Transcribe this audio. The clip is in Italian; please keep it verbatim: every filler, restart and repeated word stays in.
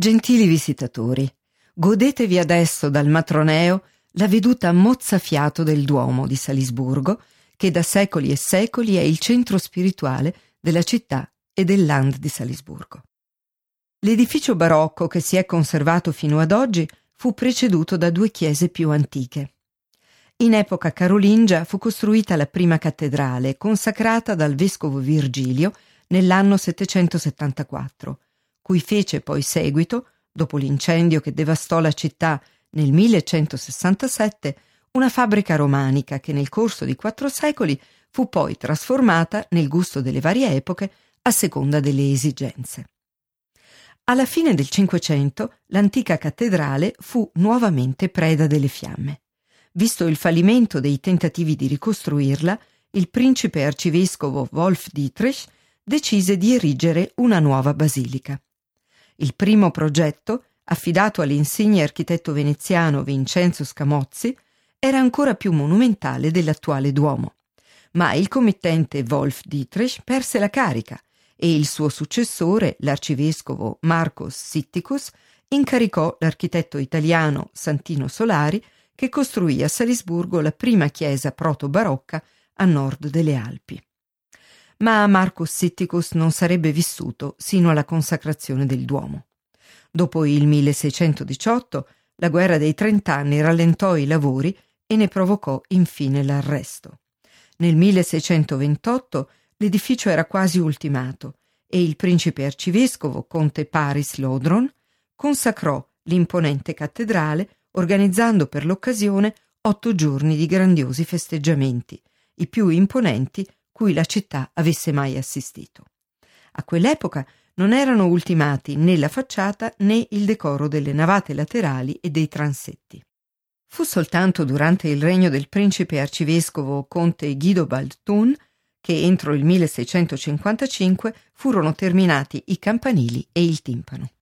Gentili visitatori, godetevi adesso dal matroneo la veduta mozzafiato del Duomo di Salisburgo, che da secoli e secoli è il centro spirituale della città e del Land di Salisburgo. L'edificio barocco che si è conservato fino ad oggi fu preceduto da due chiese più antiche. In epoca carolingia fu costruita la prima cattedrale, consacrata dal vescovo Virgilio nell'anno settecentosettantaquattro, cui fece poi seguito, dopo l'incendio che devastò la città nel millecentosessantasette, una fabbrica romanica che nel corso di quattro secoli fu poi trasformata nel gusto delle varie epoche a seconda delle esigenze. Alla fine del Cinquecento l'antica cattedrale fu nuovamente preda delle fiamme. Visto il fallimento dei tentativi di ricostruirla, il principe arcivescovo Wolf Dietrich decise di erigere una nuova basilica. Il primo progetto, affidato all'insigne architetto veneziano Vincenzo Scamozzi, era ancora più monumentale dell'attuale Duomo, ma il committente Wolf Dietrich perse la carica e il suo successore, l'arcivescovo Marcos Sitticus, incaricò l'architetto italiano Santino Solari, che costruì a Salisburgo la prima chiesa proto-barocca a nord delle Alpi. Ma Marcos Sitticus non sarebbe vissuto sino alla consacrazione del Duomo. Dopo il milleseicentodiciotto, la guerra dei trent'anni rallentò i lavori e ne provocò infine l'arresto. Nel milleseicentoventotto l'edificio era quasi ultimato e il principe arcivescovo, conte Paris Lodron, consacrò l'imponente cattedrale organizzando per l'occasione otto giorni di grandiosi festeggiamenti, i più imponenti cui la città avesse mai assistito. A quell'epoca non erano ultimati né la facciata né il decoro delle navate laterali e dei transetti. Fu soltanto durante il regno del principe arcivescovo conte Guidobald Thun che entro il milleseicentocinquantacinque furono terminati i campanili e il timpano.